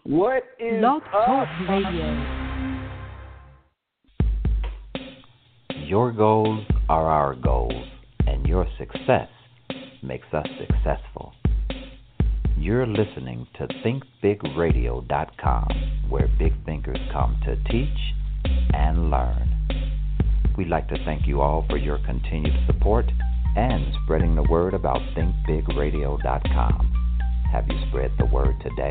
What is Blog Talk up? Radio. Your goals are our goals, and your success makes us successful. You're listening to ThinkBigRadio.com, where big thinkers come to teach and learn. We'd like to thank you all for your continued support and spreading the word about ThinkBigRadio.com. Have you spread the word today?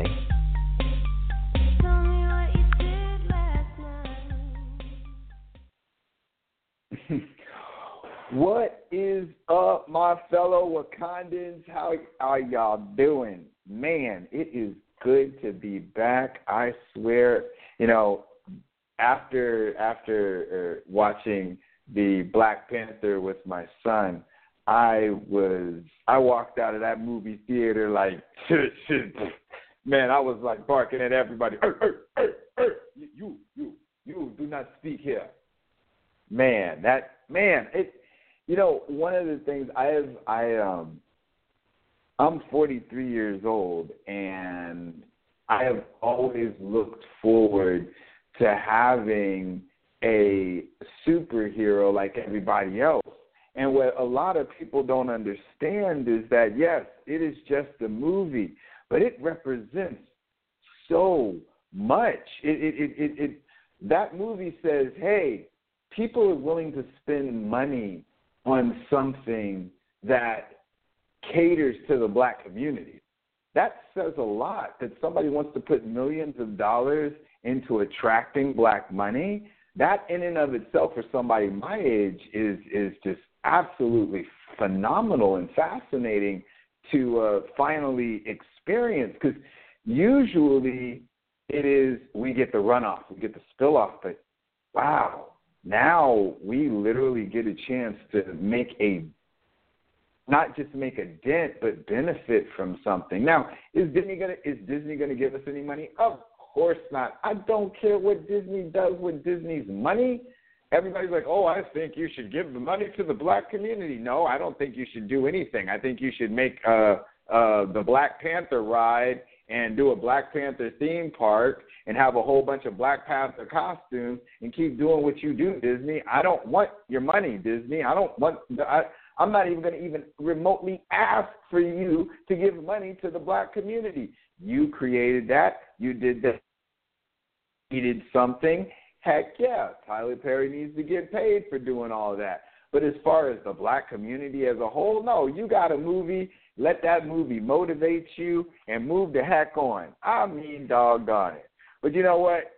What is up, my fellow Wakandans? How are y'all doing? Man, it is good to be back. I swear, after watching the Black Panther with my son, I walked out of that movie theater like, man, I was like barking at everybody. You do not speak here. One of the things I'm 43 years old, and I have always looked forward to having a superhero like everybody else. And what a lot of people don't understand is that, yes, it is just a movie, but it represents so much. That movie says, hey, people are willing to spend money on something that caters to the black community. That says a lot, that somebody wants to put millions of dollars into attracting black money. That in and of itself for somebody my age is just absolutely phenomenal and fascinating to finally experience, because usually it is we get the runoff, we get the spill off, but wow, now we literally get a chance to not just make a dent, but benefit from something. Now, is Disney gonna give us any money? Of course not. I don't care what Disney does with Disney's money. Everybody's like, oh, I think you should give the money to the black community. No, I don't think you should do anything. I think you should make the Black Panther ride and do a Black Panther theme park and have a whole bunch of Black Panther costumes and keep doing what you do, Disney. I don't want your money, Disney. I'm not even going to even remotely ask for you to give money to the black community. You created that. You did that. You did something. Heck yeah, Tyler Perry needs to get paid for doing all of that. But as far as the black community as a whole, no, you got a movie. Let that movie motivate you and move the heck on. I mean, doggone it. But you know what?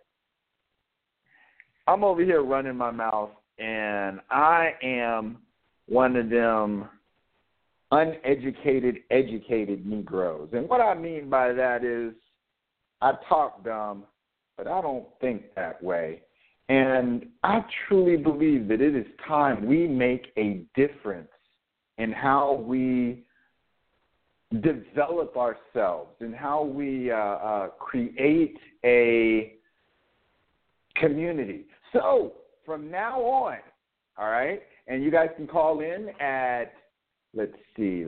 I'm over here running my mouth, and I am one of them uneducated, educated Negroes. And what I mean by that is I talk dumb, but I don't think that way. And I truly believe that it is time we make a difference in how we develop ourselves and how we create a community. So from now on, all right, and you guys can call in at, let's see,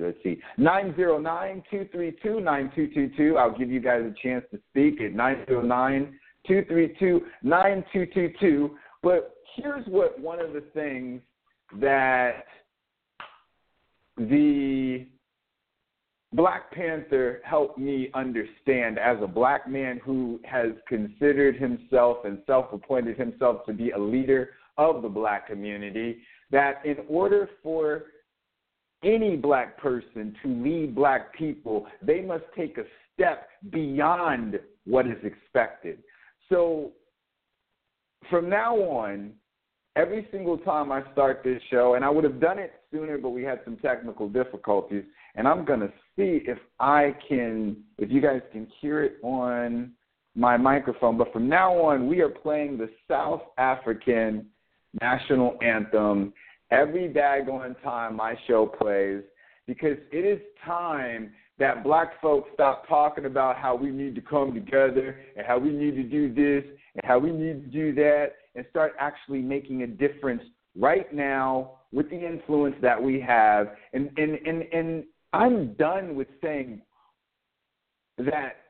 909-232-9222. I'll give you guys a chance to speak at 909-232-9222. But here's what one of the things that the Black Panther helped me understand as a black man who has considered himself and self-appointed himself to be a leader of the black community, that in order for any black person to lead black people, they must take a step beyond what is expected. So from now on, every single time I start this show, and I would have done it sooner, but we had some technical difficulties, and I'm going to see if you guys can hear it on my microphone. But from now on, we are playing the South African national anthem every daggone time my show plays, because it is time that black folks stop talking about how we need to come together and how we need to do this and how we need to do that, and start actually making a difference right now with the influence that we have. And I'm done with saying that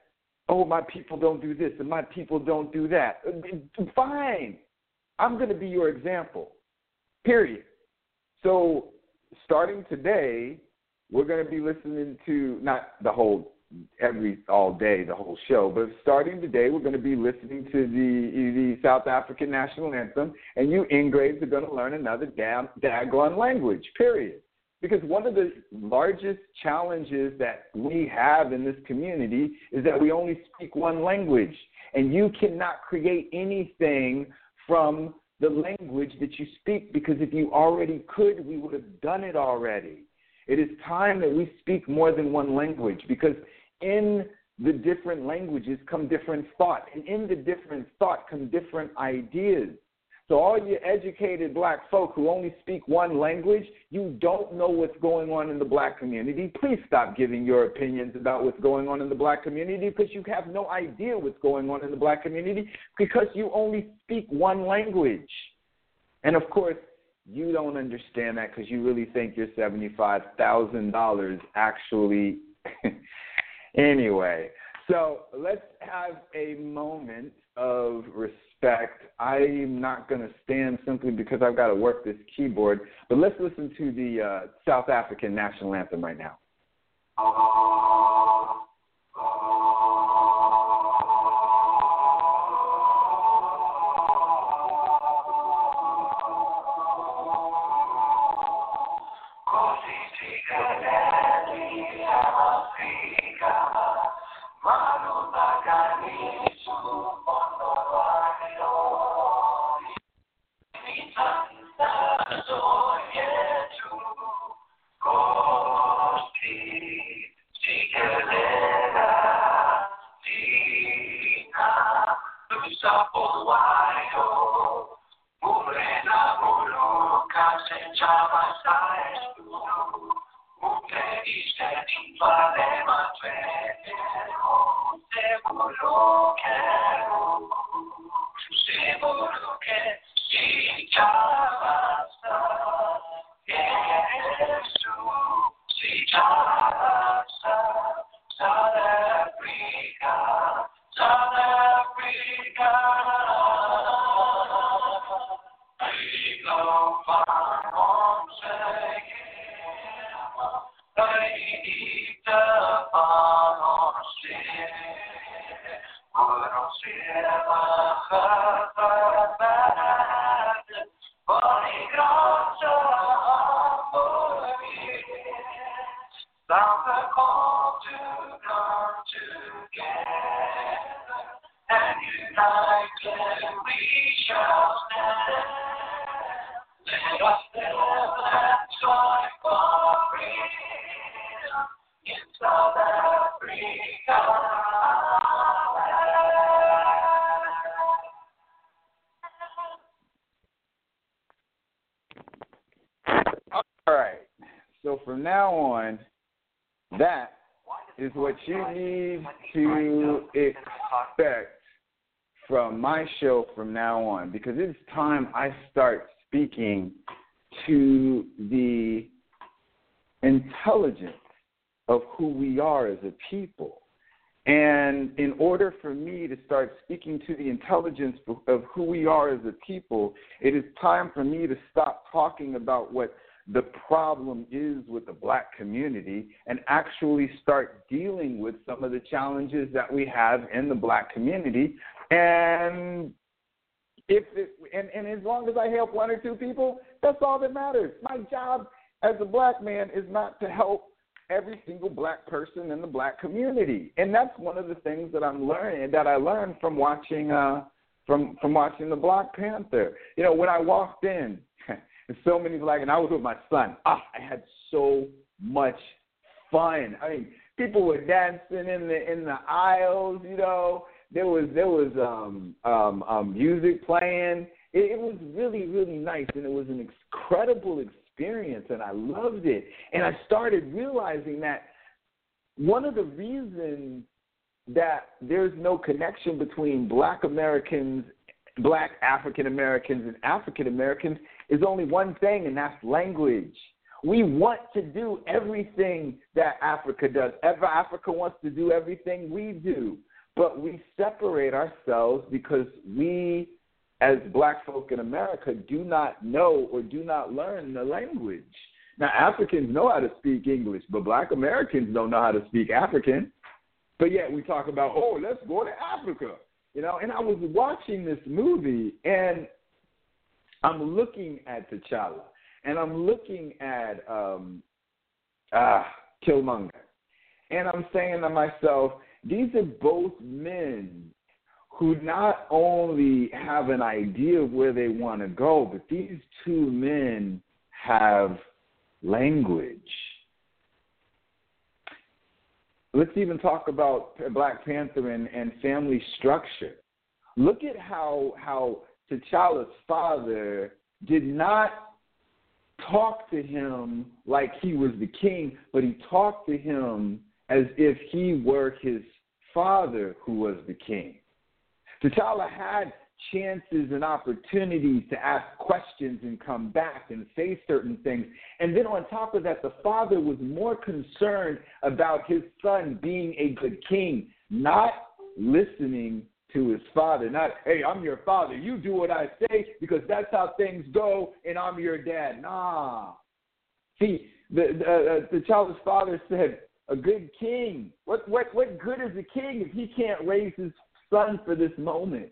oh, my people don't do this and my people don't do that. Fine. I'm going to be your example, period. So starting today, we're going to be listening to not the whole all day, the whole show, but starting today, we're going to be listening to the South African national anthem, and you ingrades are going to learn another daggone language, period. Because one of the largest challenges that we have in this community is that we only speak one language, and you cannot create anything from the language that you speak, because if you already could, we would have done it already. It is time that we speak more than one language, because in the different languages come different thought, and in the different thought come different ideas. So all you educated black folk who only speak one language, you don't know what's going on in the black community. Please stop giving your opinions about what's going on in the black community, because you have no idea what's going on in the black community because you only speak one language. And, of course, you don't understand that because you really think your $75,000 actually – anyway. So let's have a moment of respect. I'm not going to stand simply because I've got to work this keyboard, but let's listen to the South African national anthem right now. All right. So from now on, that is what you need to expect from my show from now on, because it's time I start speaking to the intelligence of who we are as a people. And in order for me to start speaking to the intelligence of who we are as a people, it is time for me to stop talking about what the problem is with the black community and actually start dealing with some of the challenges that we have in the black community. And and as long as I help one or two people, that's all that matters. My job as a black man is not to help every single black person in the black community. And that's one of the things that I'm learning, that I learned from watching from watching the Black Panther. You know, when I walked in, so many black, and I was with my son. I had so much fun. I mean, people were dancing in the aisles. You know, there was music playing. It was really, really nice, and it was an incredible experience, and I loved it. And I started realizing that one of the reasons that there's no connection between black Americans, black African Americans, and African Americans is only one thing, and that's language. We want to do everything that Africa does. Africa wants to do everything we do. but we separate ourselves because we, as black folk in America, do not know or do not learn the language. Now, Africans know how to speak English, but black Americans don't know how to speak African. But yet we talk about, oh, let's go to Africa. You know, and I was watching this movie, and I'm looking at T'Challa, and I'm looking at Killmonger, and I'm saying to myself, these are both men who not only have an idea of where they want to go, but these two men have language. Let's even talk about Black Panther and family structure. Look at how T'Challa's father did not talk to him like he was the king, but he talked to him as if he were his father who was the king. T'Challa had chances and opportunities to ask questions and come back and say certain things. And then on top of that, the father was more concerned about his son being a good king, not listening to his father. Not, hey, I'm your father. You do what I say because that's how things go, and I'm your dad. Nah. See, T'Challa's father said, a good king. What good is a king if he can't raise his son for this moment?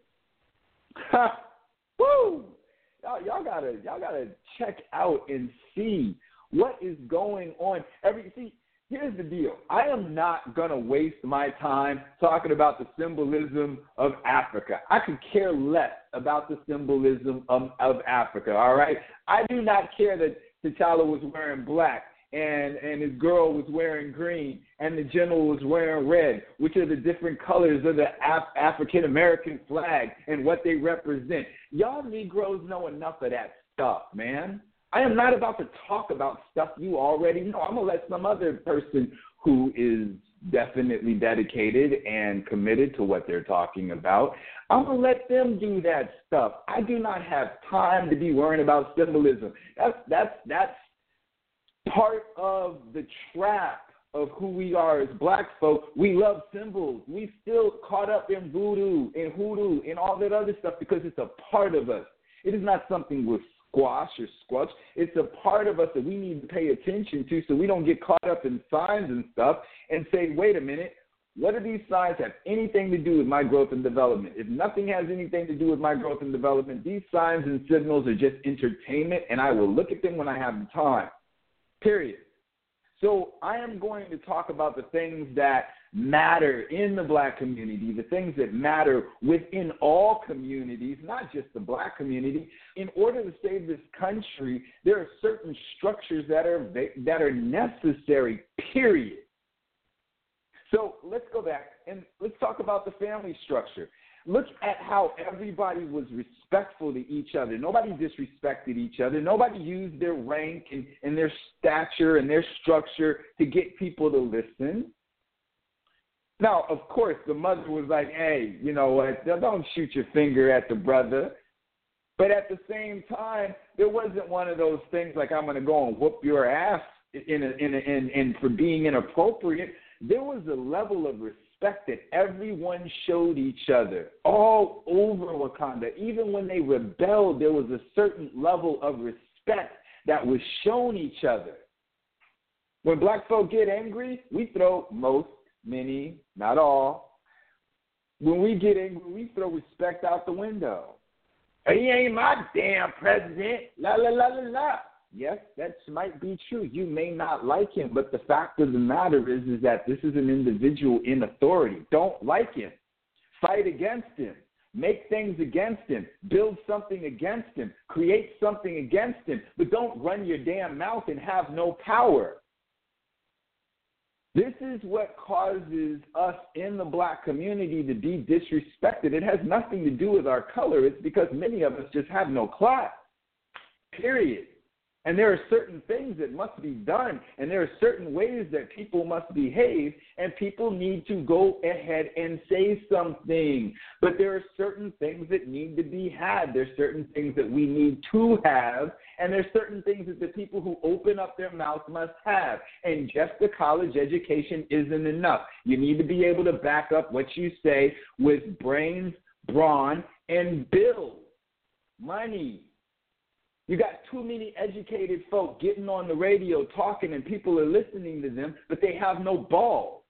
Woo! Y'all gotta check out and see what is going on. Here's the deal. I am not gonna waste my time talking about the symbolism of Africa. I could care less about the symbolism of Africa. All right. I do not care that T'Challa was wearing black and his girl was wearing green, and the general was wearing red, which are the different colors of the African-American flag and what they represent. Y'all Negroes know enough of that stuff, man. I am not about to talk about stuff you already know. I'm going to let some other person who is definitely dedicated and committed to what they're talking about, I'm going to let them do that stuff. I do not have time to be worrying about symbolism. That's part of the trap of who we are as black folk. We love symbols. We still caught up in voodoo and hoodoo and all that other stuff because it's a part of us. It is not something we're squash or squelch. It's a part of us that we need to pay attention to so we don't get caught up in signs and stuff and say, wait a minute, what do these signs have anything to do with my growth and development? If nothing has anything to do with my growth and development, these signs and signals are just entertainment, and I will look at them when I have the time. Period. So I am going to talk about the things that matter in the black community, the things that matter within all communities, not just the black community. In order to save this country, there are certain structures that are necessary, period. So let's go back and let's talk about the family structure. Look at how everybody was respectful to each other. Nobody disrespected each other. Nobody used their rank and their stature and their structure to get people to listen. Now, of course, the mother was like, hey, you know what, don't shoot your finger at the brother. But at the same time, there wasn't one of those things like I'm going to go and whoop your ass in for being inappropriate. There was a level of respect that everyone showed each other all over Wakanda. Even when they rebelled, there was a certain level of respect that was shown each other. When black folk get angry, we throw many, not all. When we get angry, we throw respect out the window. He ain't my damn president. La, la, la, la, la. Yes, that might be true. You may not like him, but the fact of the matter is that this is an individual in authority. Don't like him. Fight against him. Make things against him. Build something against him. Create something against him. But don't run your damn mouth and have no power. This is what causes us in the black community to be disrespected. It has nothing to do with our color. It's because many of us just have no class. Period. And there are certain things that must be done, and there are certain ways that people must behave, and people need to go ahead and say something. But there are certain things that need to be had. There are certain things that we need to have, and there are certain things that the people who open up their mouth must have. And just a college education isn't enough. You need to be able to back up what you say with brains, brawn, and bills, money. You got too many educated folk getting on the radio talking and people are listening to them, but they have no balls.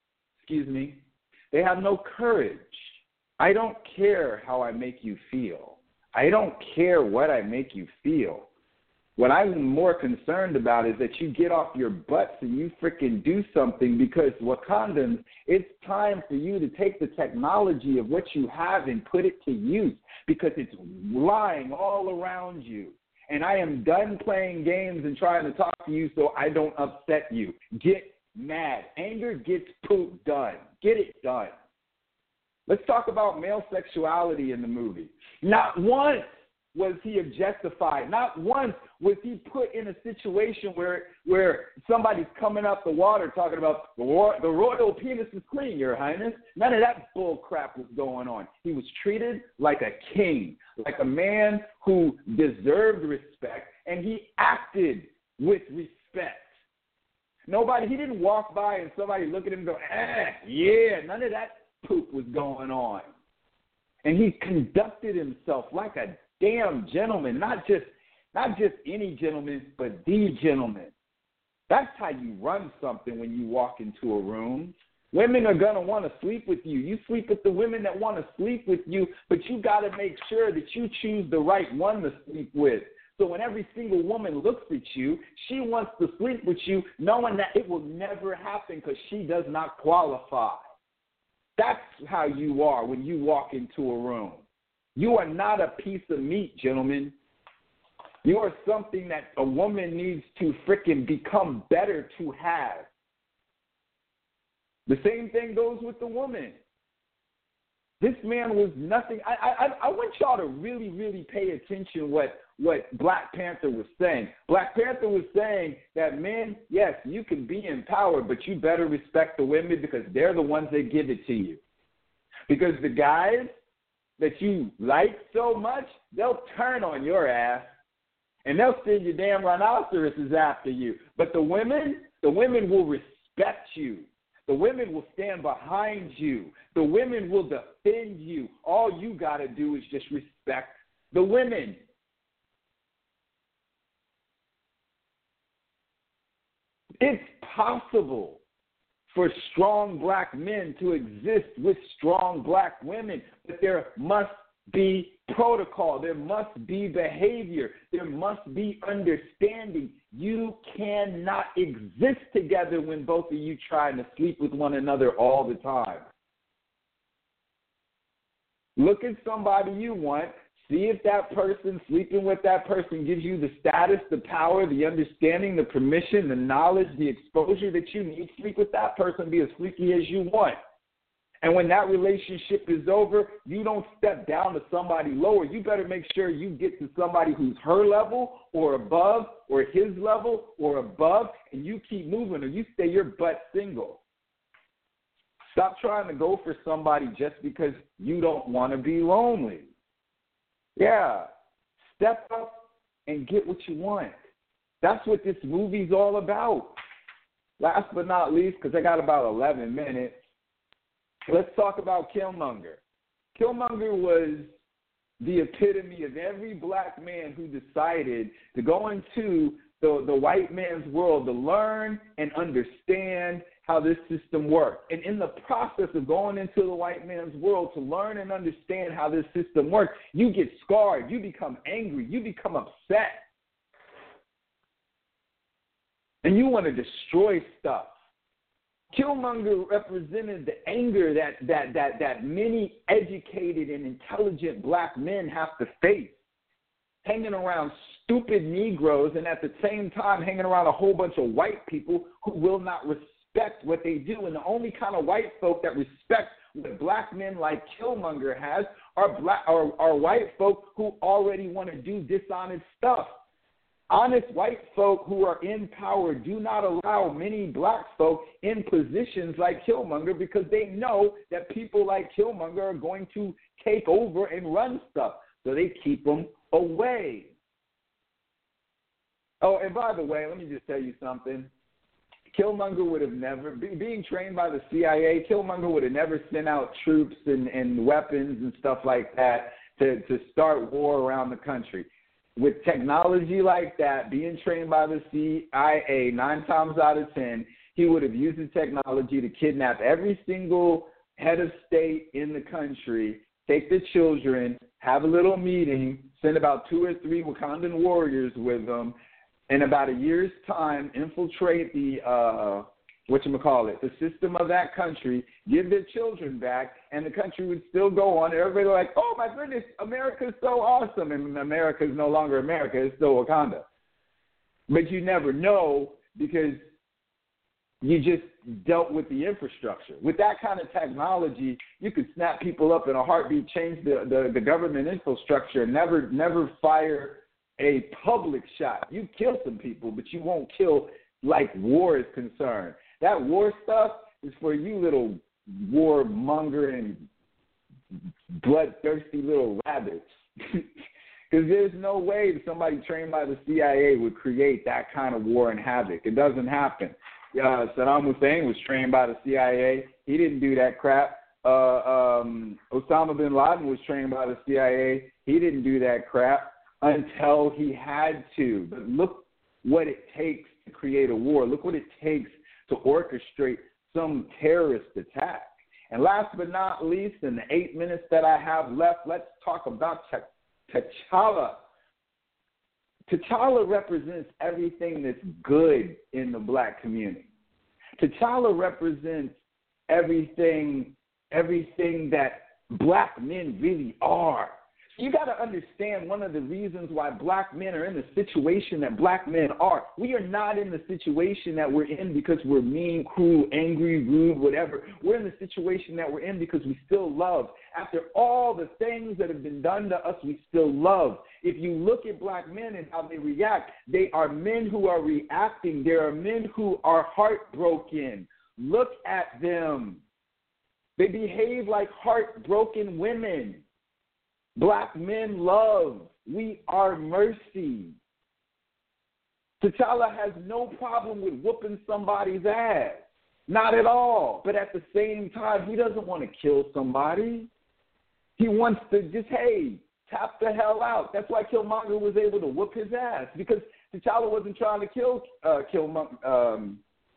They have no courage. I don't care how I make you feel. I don't care what I make you feel. What I'm more concerned about is that you get off your butts and you freaking do something, because Wakandans, it's time for you to take the technology of what you have and put it to use, because it's lying all around you. And I am done playing games and trying to talk to you so I don't upset you. Get mad. Anger gets poop done. Get it done. Let's talk about male sexuality in the movie. Not once was he objectified. Not once was he put in a situation where somebody's coming up the water talking about the royal penis is clean, Your Highness. None of that bull crap was going on. He was treated like a king, like a man who deserved respect, and he acted with respect. He didn't walk by and somebody look at him and go, yeah, none of that poop was going on. And he conducted himself like a damn gentleman, not just any gentleman, but the gentleman. That's how you run something when you walk into a room. Women are going to want to sleep with you. You sleep with the women that want to sleep with you, but you got to make sure that you choose the right one to sleep with. So when every single woman looks at you, she wants to sleep with you, knowing that it will never happen because she does not qualify. That's how you are when you walk into a room. You are not a piece of meat, gentlemen. You are something that a woman needs to frickin' become better to have. The same thing goes with the woman. This man was nothing. I want y'all to really, really pay attention what Black Panther was saying. Black Panther was saying that men, yes, you can be in power, but you better respect the women because they're the ones that give it to you. Because the guys that you like so much, they'll turn on your ass and they'll send your damn rhinoceroses after you. But the women will respect you. The women will stand behind you. The women will defend you. All you got to do is just respect the women. It's possible for strong black men to exist with strong black women, but there must be protocol. There must be behavior. There must be understanding. You cannot exist together when both of you trying to sleep with one another all the time. Look at somebody you want. See if that person, sleeping with that person, gives you the status, the power, the understanding, the permission, the knowledge, the exposure that you need. Sleep with that person, be as freaky as you want. And when that relationship is over, you don't step down to somebody lower. You better make sure you get to somebody who's her level or above or his level or above, and you keep moving or you stay your butt single. Stop trying to go for somebody just because you don't want to be lonely. Yeah, step up and get what you want. That's what this movie's all about. Last but not least, because I got about 11 minutes, let's talk about Killmonger. Killmonger was the epitome of every black man who decided to go into the white man's world to learn and understand how this system works. And in the process of going into the white man's world to learn and understand how this system works, you get scarred, you become angry, you become upset. And you want to destroy stuff. Killmonger represented the anger that many educated and intelligent black men have to face, hanging around stupid Negroes and at the same time hanging around a whole bunch of white people who will not respect what they do. And the only kind of white folk that respect what black men like Killmonger has are white folk who already want to do dishonest stuff. Honest white folk who are in power do not allow many black folk in positions like Killmonger because they know that people like Killmonger are going to take over and run stuff. So they keep them away. Oh, and by the way, let me just tell you something. Killmonger would have never, being trained by the CIA, Killmonger would have never sent out troops and weapons and stuff like that to start war around the country. With technology like that, being trained by the CIA, 9 times out of 10, he would have used the technology to kidnap every single head of state in the country, take the children, have a little meeting, send about 2 or 3 Wakandan warriors with them, in about a year's time, infiltrate the the system of that country, give their children back, and the country would still go on. And everybody would be like, oh, my goodness, America's so awesome. And America is no longer America. It's still Wakanda. But you never know because you just dealt with the infrastructure. With that kind of technology, you could snap people up in a heartbeat, change the government infrastructure, and never fire a public shot. You kill some people, but you won't kill like war is concerned. That war stuff is for you little warmongering, bloodthirsty little rabbits. Because there's no way somebody trained by the CIA would create that kind of war and havoc. It doesn't happen. Saddam Hussein was trained by the CIA. He didn't do that crap. Osama bin Laden was trained by the CIA. He didn't do that crap until he had to. But look what it takes to create a war. Look what it takes to orchestrate some terrorist attack. And last but not least, in the 8 minutes that I have left, let's talk about T'Challa. T'Challa represents everything that's good in the black community. T'Challa represents everything that black men really are. You got to understand one of the reasons why black men are in the situation that black men are. We are not in the situation that we're in because we're mean, cruel, angry, rude, whatever. We're in the situation that we're in because we still love. After all the things that have been done to us, we still love. If you look at black men and how they react, they are men who are reacting. There are men who are heartbroken. Look at them. They behave like heartbroken women. Black men love. We are mercy. T'Challa has no problem with whooping somebody's ass. Not at all. But at the same time, he doesn't want to kill somebody. He wants to just, tap the hell out. That's why Killmonger was able to whoop his ass. Because T'Challa wasn't trying to kill Killmonger.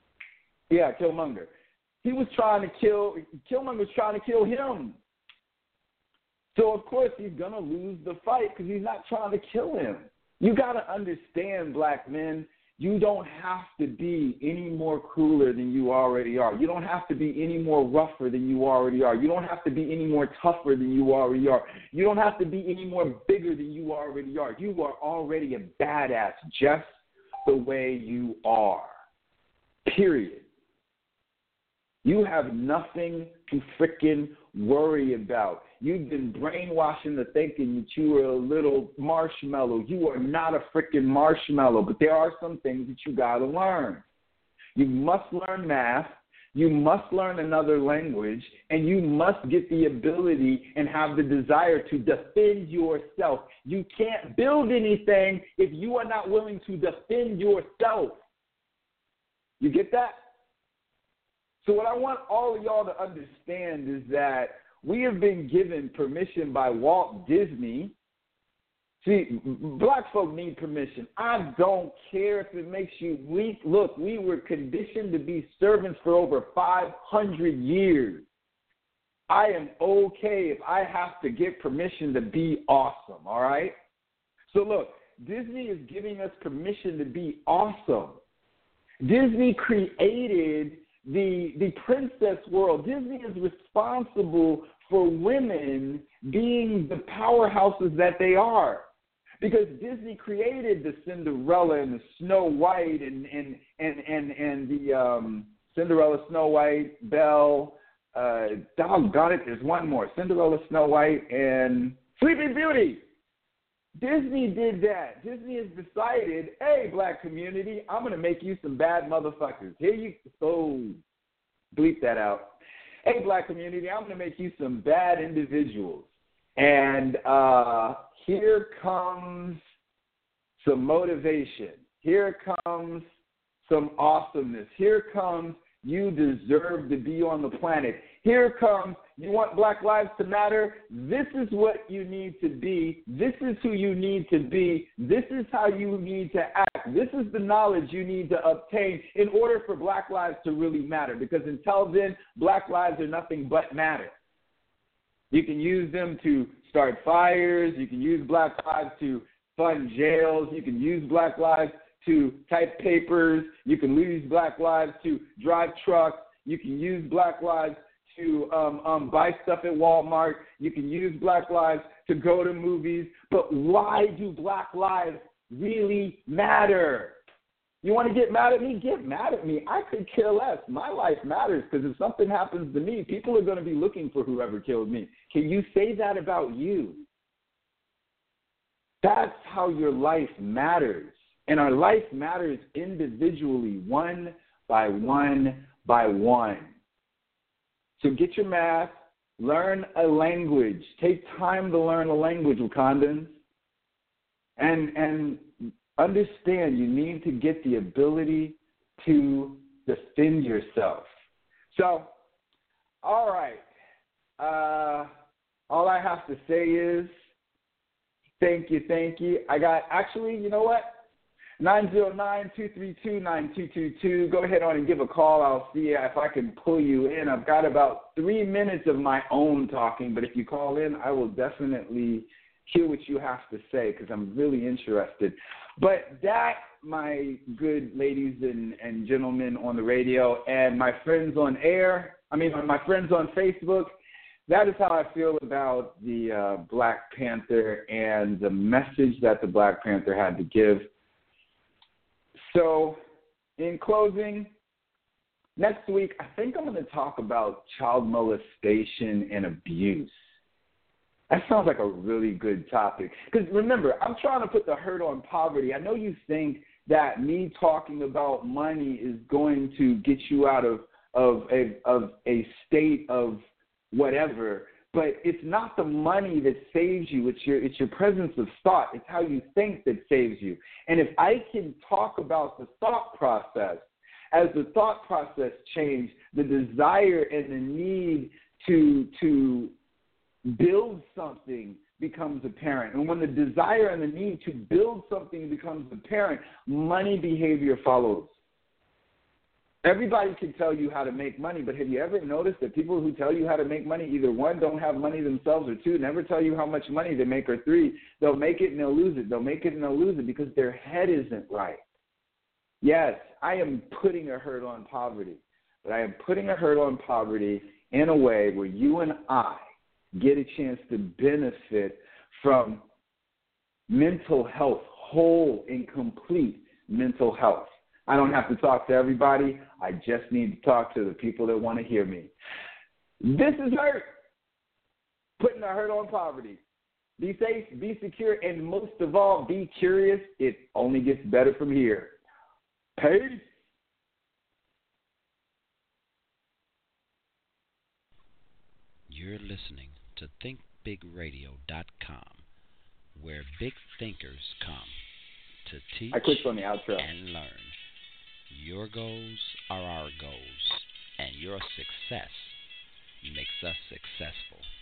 He was trying to Killmonger was trying to kill him. So, of course, he's going to lose the fight because he's not trying to kill him. You got to understand, black men, you don't have to be any more crueler than you already are. You don't have to be any more rougher than you already are. You don't have to be any more tougher than you already are. You don't have to be any more bigger than you already are. You are already a badass just the way you are, period. You have nothing to frickin' worry about. You've been brainwashed into thinking that you are a little marshmallow. You are not a frickin' marshmallow, but there are some things that you got to learn. You must learn math. You must learn another language, and you must get the ability and have the desire to defend yourself. You can't build anything if you are not willing to defend yourself. You get that? So what I want all of y'all to understand is that we have been given permission by Walt Disney. See, black folk need permission. I don't care if it makes you weak. Look, we were conditioned to be servants for over 500 years. I am okay if I have to get permission to be awesome, all right? So look, Disney is giving us permission to be awesome. Disney created the princess world. Disney is responsible for women being the powerhouses that they are. Because Disney created the Cinderella and the Snow White and the Cinderella, Snow White, Belle, doggone it, there's one more. Cinderella, Snow White, and Sleeping Beauty. Disney did that. Disney has decided, hey, black community, I'm going to make you some bad motherfuckers. Bleep that out. Hey, black community, I'm going to make you some bad individuals. And here comes some motivation. Here comes some awesomeness. Here comes you deserve to be on the planet. Here comes you want Black Lives to matter. This is what you need to be. This is who you need to be. This is how you need to act. This is the knowledge you need to obtain in order for Black lives to really matter. Because until then, Black lives are nothing but matter. You can use them to start fires. You can use Black lives to fund jails. You can use Black lives to type papers. You can use Black lives to drive trucks. You can use Black lives to buy stuff at Walmart. You can use Black lives to go to movies. But why do Black lives really matter? You want to get mad at me? Get mad at me. I could care less. My life matters because if something happens to me, people are going to be looking for whoever killed me. Can you say that about you? That's how your life matters. And our life matters individually, one by one by one. So get your math, learn a language. Take time to learn a language, Wakandans. And understand you need to get the ability to defend yourself. So, all right. All I have to say is thank you. You know what? 909-232-9222. Go ahead on and give a call. I'll see if I can pull you in. I've got about 3 minutes of my own talking, but if you call in, I will definitely hear what you have to say because I'm really interested. But that, my good ladies and gentlemen on the radio and my friends on my friends on Facebook, that is how I feel about the Black Panther and the message that the Black Panther had to give. So, in closing, next week, I think I'm going to talk about child molestation and abuse. That sounds like a really good topic. Because remember, I'm trying to put the hurt on poverty. I know you think that me talking about money is going to get you out of a state of whatever. But it's not the money that saves you. It's your presence of thought. It's how you think that saves you. And if I can talk about the thought process, as the thought process changes, the desire and the need to build something becomes apparent. And when the desire and the need to build something becomes apparent, money behavior follows. Everybody can tell you how to make money, but have you ever noticed that people who tell you how to make money, either one, don't have money themselves, or two, never tell you how much money they make, or three, they'll make it and they'll lose it. They'll make it and they'll lose it because their head isn't right. Yes, I am putting a hurt on poverty, but I am putting a hurt on poverty in a way where you and I get a chance to benefit from mental health, whole and complete mental health. I don't have to talk to everybody. I just need to talk to the people that want to hear me. This is hurt. Putting a hurt on poverty. Be safe, be secure, and most of all, be curious. It only gets better from here. Peace. You're listening to ThinkBigRadio.com, where big thinkers come to teach I clicked on the outro. and learn. Your goals are our goals, and your success makes us successful.